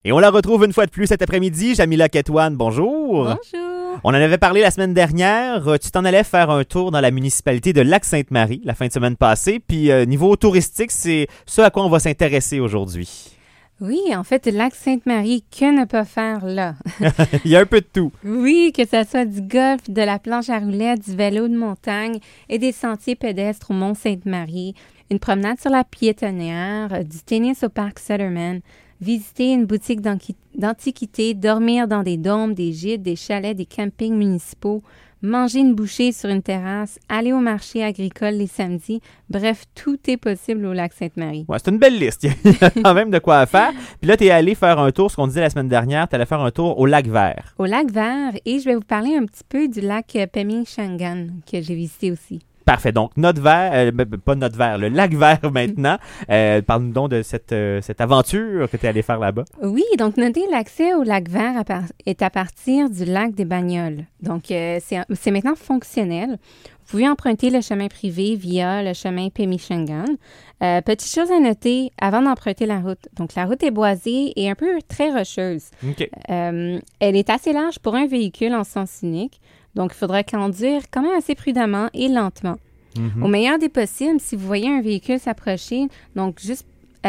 Et on la retrouve une fois de plus cet après-midi. Jamila Ketouane, bonjour. Bonjour. On en avait parlé la semaine dernière. Tu t'en allais faire un tour dans la municipalité de Lac-Sainte-Marie la fin de semaine passée. Puis niveau touristique, c'est ce à quoi on va s'intéresser aujourd'hui. Oui, en fait, Lac-Sainte-Marie, que ne pas faire là? Il y a un peu de tout. Oui, que ce soit du golf, de la planche à roulettes, du vélo de montagne et des sentiers pédestres au Mont-Sainte-Marie, une promenade sur la piétonnière, du tennis au parc Sutterman, visiter une boutique d'antiquités, dormir dans des dômes, des gîtes, des chalets, des campings municipaux, manger une bouchée sur une terrasse, aller au marché agricole les samedis. Bref, tout est possible au Lac-Sainte-Marie. Ouais, c'est une belle liste. Il y a quand même de quoi faire. Puis là, tu es allé faire un tour, ce qu'on disait la semaine dernière, tu allais faire un tour au Lac-Vert. Au Lac-Vert, et je vais vous parler un petit peu du lac Pemishangan que j'ai visité aussi. Parfait. Donc, pas notre verre, le Lac-Vert maintenant. Parle-nous donc de cette aventure que tu es allé faire là-bas. Oui, donc notez, l'accès au Lac-Vert est à partir du lac des Bagnoles. Donc, c'est maintenant fonctionnel. Vous pouvez emprunter le chemin privé via le chemin Pemishangan. Petite chose à noter avant d'emprunter la route. Donc, la route est boisée et un peu très rocheuse. OK. Elle est assez large pour un véhicule en sens unique. Donc, il faudra conduire quand même assez prudemment et lentement. Mm-hmm. Au meilleur des possibles, si vous voyez un véhicule s'approcher, donc juste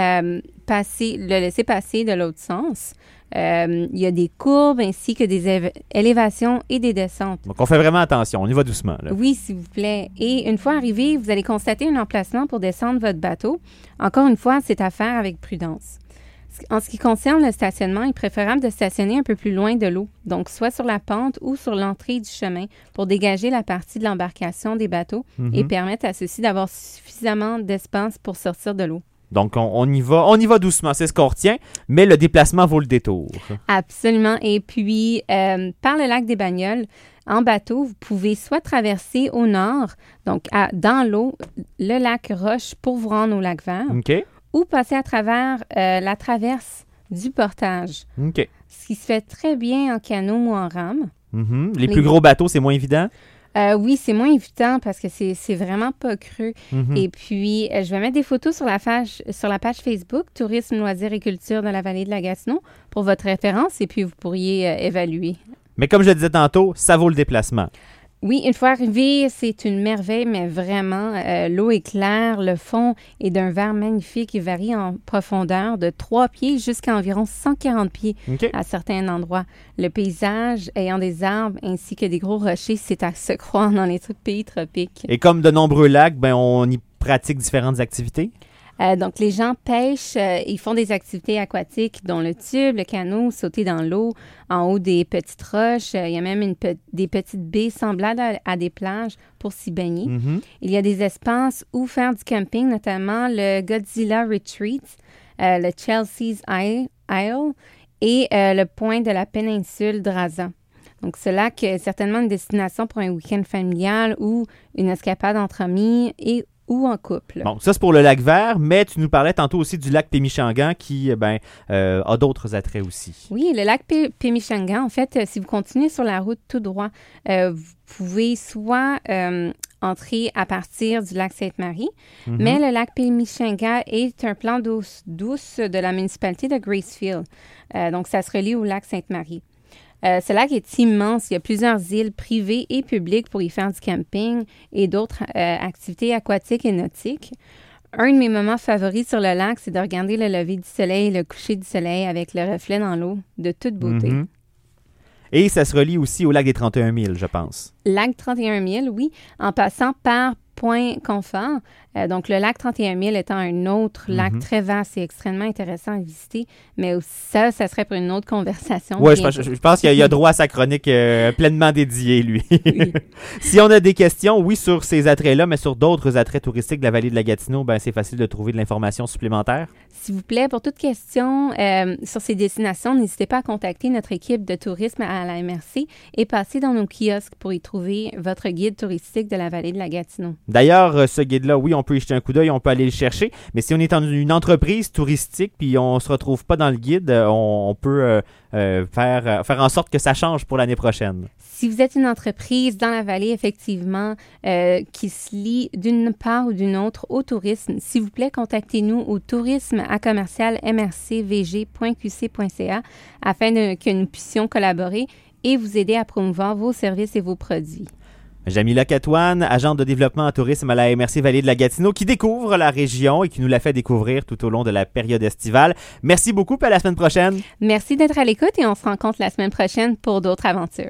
le laisser passer de l'autre sens. Il y a des courbes ainsi que des élévations et des descentes. Donc, on fait vraiment attention. On y va doucement, là. Oui, s'il vous plaît. Et une fois arrivé, vous allez constater un emplacement pour descendre votre bateau. Encore une fois, c'est à faire avec prudence. En ce qui concerne le stationnement, il est préférable de stationner un peu plus loin de l'eau, donc soit sur la pente ou sur l'entrée du chemin pour dégager la partie de l'embarcation des bateaux et permettre à ceux-ci d'avoir suffisamment d'espace pour sortir de l'eau. Donc, on y va doucement, c'est ce qu'on retient, mais le déplacement vaut le détour. Absolument. Et puis, par le lac des Bagnoles, en bateau, vous pouvez soit traverser au nord, donc dans l'eau, le lac Roche pour vous rendre au Lac-Vert. OK. Ou passer à travers la traverse du portage. OK. Ce qui se fait très bien en canot ou en rame. Mm-hmm. Les plus gros bateaux, c'est moins évident? Oui, c'est moins évident parce que c'est vraiment pas creux. Mm-hmm. Et puis, je vais mettre des photos sur la page Facebook Tourisme, Loisirs et Culture de la Vallée de la Gatineau pour votre référence et puis vous pourriez évaluer. Mais comme je le disais tantôt, ça vaut le déplacement. Oui, une fois arrivé, c'est une merveille, mais vraiment, l'eau est claire, le fond est d'un vert magnifique et varie en profondeur de 3 pieds jusqu'à environ 140 pieds OK. à certains endroits. Le paysage ayant des arbres ainsi que des gros rochers, c'est à se croire dans les pays tropiques. Et comme de nombreux lacs, on y pratique différentes activités? Donc, les gens pêchent, ils font des activités aquatiques, dont le tube, le canot, sauter dans l'eau, en haut des petites roches. Il y a même des petites baies semblables à des plages pour s'y baigner. Mm-hmm. Il y a des espaces où faire du camping, notamment le Godzilla Retreat, le Chelsea's Isle et le point de la péninsule Draza. Donc, ce lac est certainement une destination pour un week-end familial ou une escapade entre amis ou en couple. Bon, ça, c'est pour le Lac-Vert, mais tu nous parlais tantôt aussi du lac Pemishangan qui, a d'autres attraits aussi. Oui, le lac Pemishangan, en fait, si vous continuez sur la route tout droit, vous pouvez soit entrer à partir du lac Sainte-Marie, mais le lac Pemishangan est un plan d'eau douce de la municipalité de Gracefield. Donc, ça se relie au lac Sainte-Marie. Ce lac est immense. Il y a plusieurs îles privées et publiques pour y faire du camping et d'autres activités aquatiques et nautiques. Un de mes moments favoris sur le lac, c'est de regarder le lever du soleil et le coucher du soleil avec le reflet dans l'eau de toute beauté. Mm-hmm. Et ça se relie aussi au lac des 31 000, je pense. Lac 31 000, oui, en passant par Point Confort. Donc, le lac 31 000 étant un autre lac très vaste et extrêmement intéressant à visiter, mais ça serait pour une autre conversation. Oui, je pense qu'il y a droit à sa chronique pleinement dédiée, lui. Oui. Si on a des questions, oui, sur ces attraits-là, mais sur d'autres attraits touristiques de la vallée de la Gatineau, c'est facile de trouver de l'information supplémentaire. S'il vous plaît, pour toute question sur ces destinations, n'hésitez pas à contacter notre équipe de tourisme à la MRC et passer dans nos kiosques pour y trouver votre guide touristique de la vallée de la Gatineau. D'ailleurs, ce guide-là, oui, on peut y jeter un coup d'œil, on peut aller le chercher, mais si on est dans une entreprise touristique puis on se retrouve pas dans le guide, on peut faire en sorte que ça change pour l'année prochaine. Si vous êtes une entreprise dans la vallée, effectivement, qui se lie d'une part ou d'une autre au tourisme, s'il vous plaît, contactez-nous au tourisme@commercialmrcvg.qc.ca afin que nous puissions collaborer et vous aider à promouvoir vos services et vos produits. Jamila Katouane, agente de développement en tourisme à la MRC Vallée de la Gatineau, qui découvre la région et qui nous l'a fait découvrir tout au long de la période estivale. Merci beaucoup, puis à la semaine prochaine. Merci d'être à l'écoute et on se rencontre la semaine prochaine pour d'autres aventures.